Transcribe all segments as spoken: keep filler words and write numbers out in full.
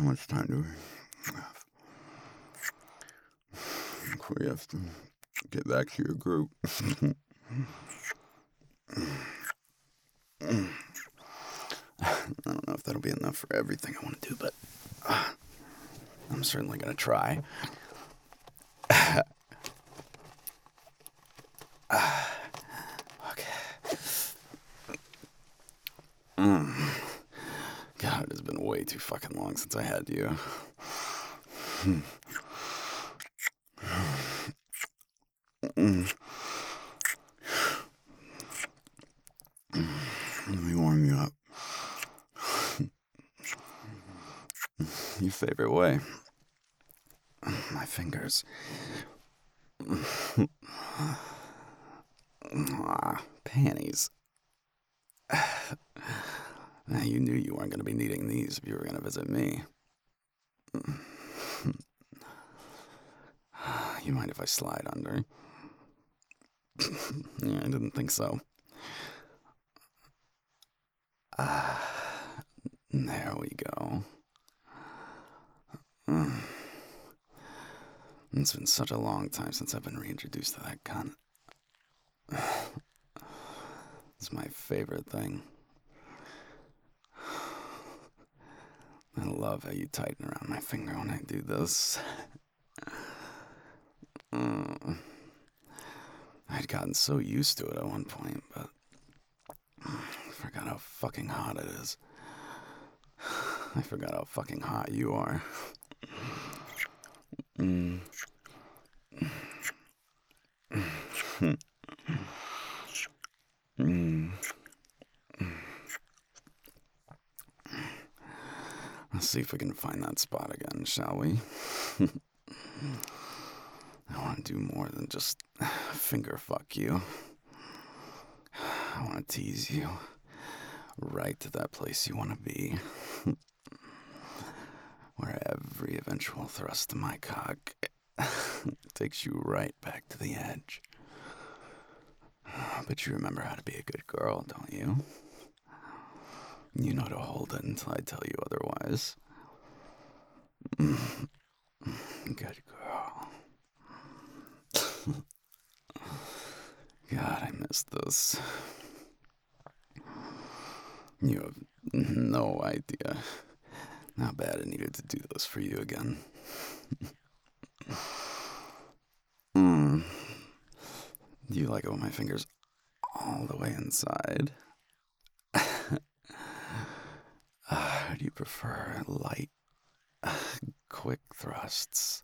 How much time do we have before you have to get back to your group? I don't know if that'll be enough for everything I want to do, but uh, I'm certainly going to try. uh, okay. Mm. God, it has been way too fucking long since I had you. Mm. Let me warm you up. Your favorite way. My fingers. Ah, panties. Now, you knew you weren't going to be needing these if you were going to visit me. You mind if I slide under? Yeah, I didn't think so. Ah, there we go. Mm. It's been such a long time since I've been reintroduced to that cunt. It's my favorite thing. I love how you tighten around my finger when I do this. Mm. I'd gotten so used to it at one point, but I forgot how fucking hot it is. I forgot how fucking hot you are. Mm. Mm. Let's see if we can find that spot again, shall we? I want to do more than just finger fuck you. I want to tease you right to that place you want to be. Where every eventual thrust of my cock takes you right back to the edge. But you remember how to be a good girl, don't you? You know to hold it until I tell you otherwise. Good girl. God, I missed this. You have no idea how bad I needed to do this for you again. Mm. Do you like it when my fingers all the way inside? uh, do you prefer light, uh, quick thrusts?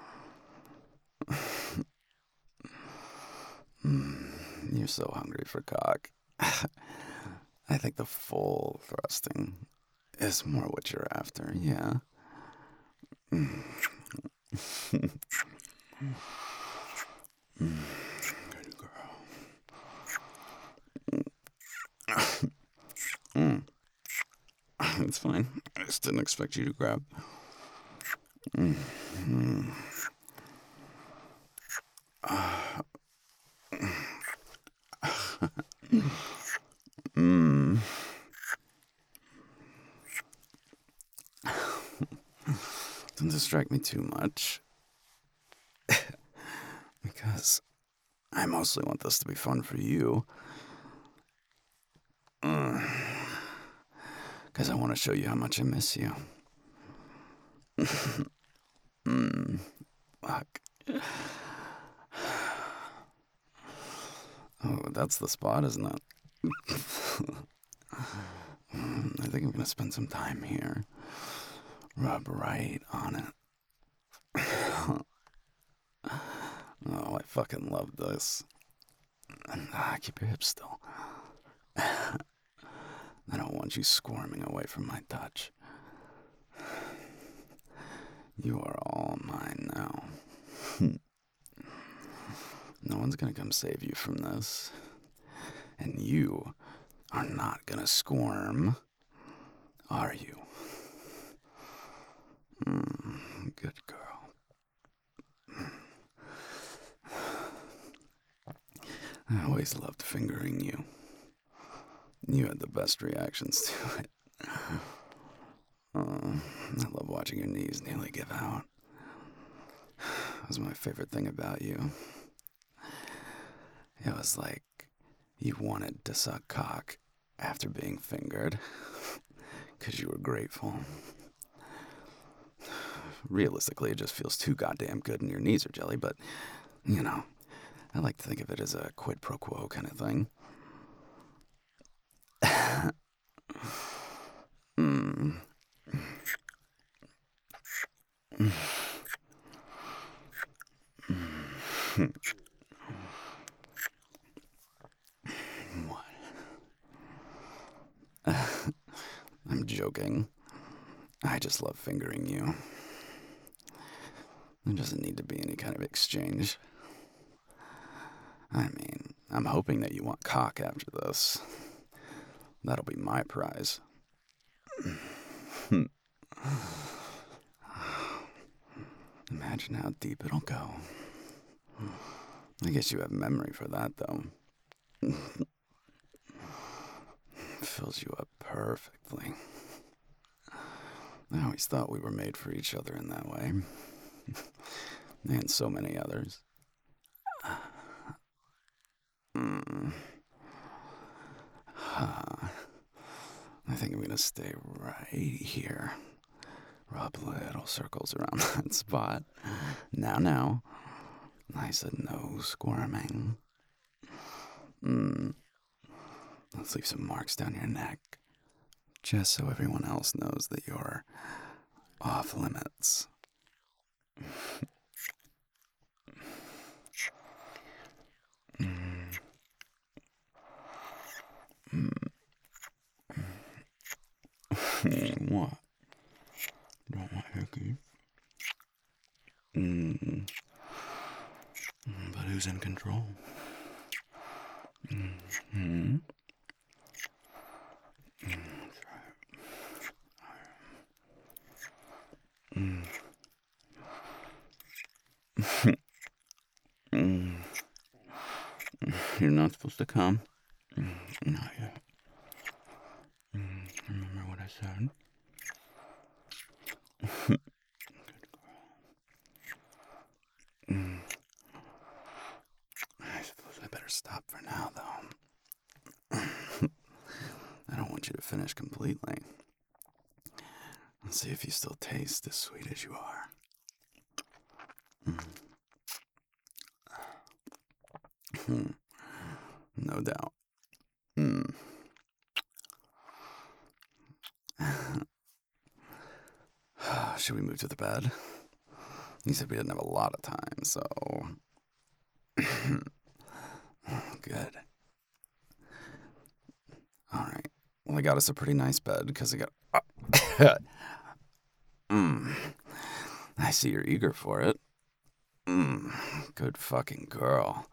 mm, you're so hungry for cock. I think the full thrusting is more what you're after, yeah. Mm. Mm. Good girl. Mm. It's fine. I just didn't expect you to grab. Mm. Mm. Uh. mm. Don't distract me too much. Because I mostly want this to be fun for you. Because mm. I want to show you how much I miss you. mm. Fuck. Oh, that's the spot, isn't it? I think I'm gonna spend some time here. Rub right on it. Oh, I fucking love this. Ah, keep your hips still. I don't want you squirming away from my touch. You are all mine now. No one's gonna come save you from this. And you are not gonna squirm, are you? Mm, good girl. I always loved fingering you. You had the best reactions to it. Uh, I love watching your knees nearly give out. That was my favorite thing about you. It was like you wanted to suck cock after being fingered, because you were grateful. Realistically, it just feels too goddamn good and your knees are jelly, but, you know, I like to think of it as a quid pro quo kind of thing. mm. What? I'm joking. I just love fingering you. There doesn't need to be any kind of exchange. I mean, I'm hoping that you want cock after this. That'll be my prize. Imagine how deep it'll go. I guess you have memory for that, though. Fills you up perfectly. I always thought we were made for each other in that way. And so many others. Mm. Huh. I think I'm gonna stay right here. Rub little circles around that spot. Now, now. I said no squirming. Mm. Let's leave some marks down your neck. Just so everyone else knows that you're off limits. mm. Mm. What? Don't want hickeys? Mm. But who's in control? Mm-hmm. That's right. Mm. mm. You're not supposed to come? Mm. Not yet. Mm. Remember what I said? Good girl. Mm. I suppose I better stop for now, though. I don't want you to finish completely. Let's see if you still taste as sweet as you are. Mm. Hmm. No doubt. Mm. Should we move to the bed? You said we didn't have a lot of time, so... Good. Alright. Well, I got us a pretty nice bed, because I got... mm. I see you're eager for it. Mm. Good fucking girl.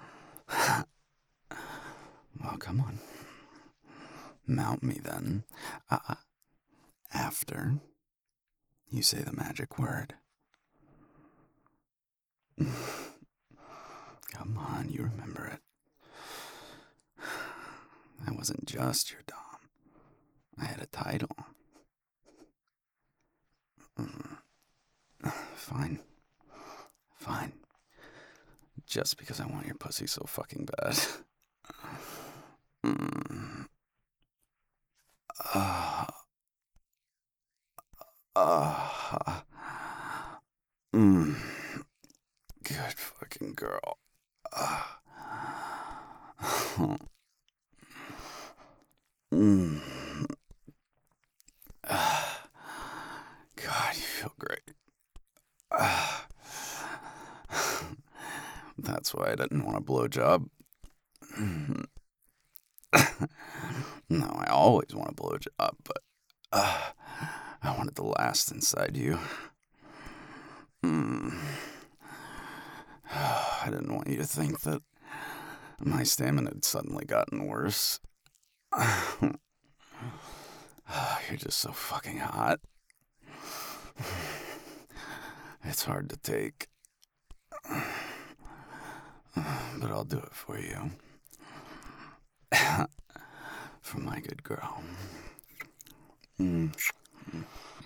Well, come on. Mount me, then. Uh, after you say the magic word. Come on, you remember it. I wasn't just your dom. I had a title. Mm. Fine. Fine. Just because I want your pussy so fucking bad. mm. Uh, uh, mm. Good fucking girl. Uh. mm. uh. God, you feel great. Uh. That's why I didn't want a blowjob. No, I always want a blowjob, but uh, I want it to last inside you. Mm. I didn't want you to think that my stamina had suddenly gotten worse. You're just so fucking hot. It's hard to take. But I'll do it for you. For my good girl. Mm.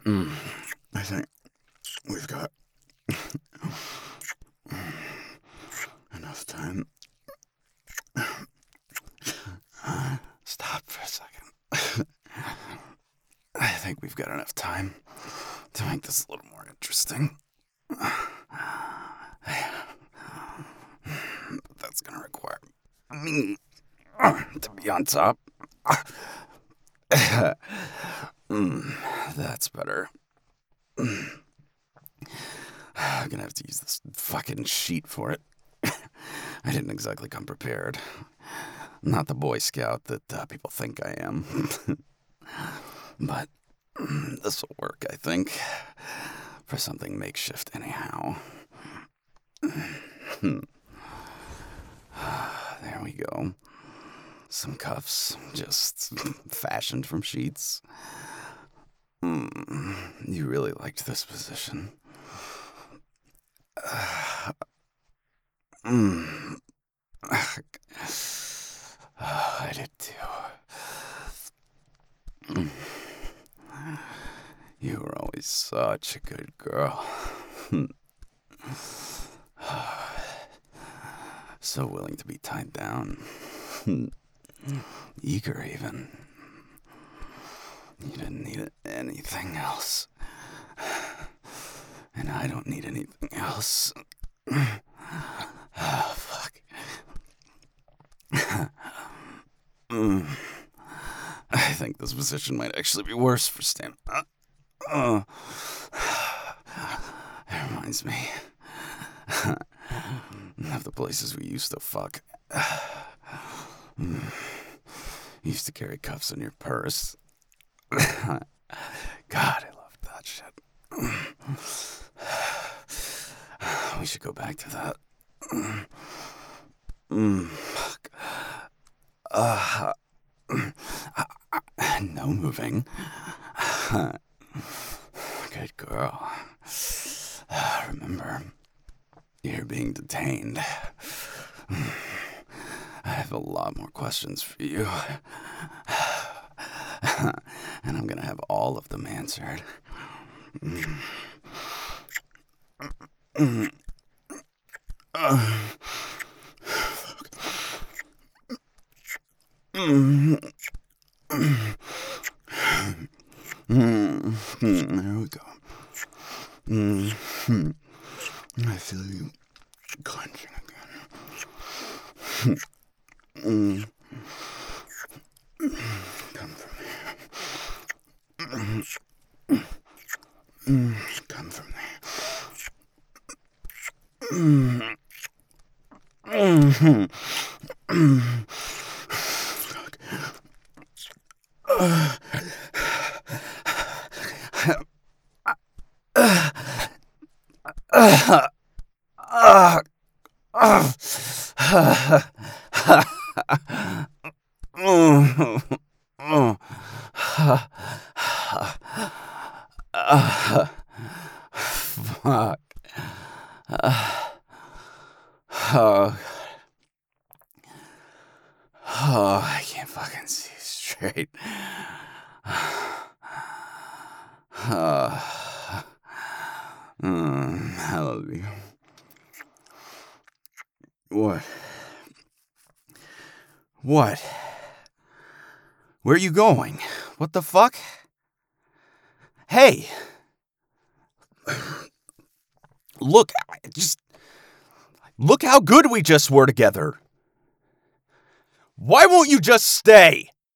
Mm, I think we've got enough time. Stop for a second. I think we've got enough time to make this a little more interesting. But that's gonna require me to be on top. mm, that's better. I'm gonna have to use this fucking sheet for it. I didn't exactly come prepared. I'm not the Boy Scout that uh, people think I am. But this will work, I think, for something makeshift anyhow. There we go. Some cuffs, just fashioned from sheets. Mm, you really liked this position. Uh, mm, I did too. Mm. You were always such a good girl. So willing to be tied down. Eager, even. You didn't need anything else. And I don't need anything else. Oh, fuck. mm. I think this position might actually be worse for Stan. Uh, uh. That reminds me of the places we used to fuck. You used to carry cuffs in your purse. God, I loved that shit. We should go back to that. Mm, fuck. Uh, no moving. Good girl. Remember, you're being detained. I have a lot more questions for you. And I'm gonna have all of them answered. Uh, There we go. I feel you clenching again. Come from here. Come from there. Fuck. Uh, uh, uh, uh, Fuck. Oh. Oh, I can't fucking see straight. Uh, mm, hallelujah. What? What? Where are you going? What the fuck? Hey! Look, just... Look how good we just were together. Why won't you just stay?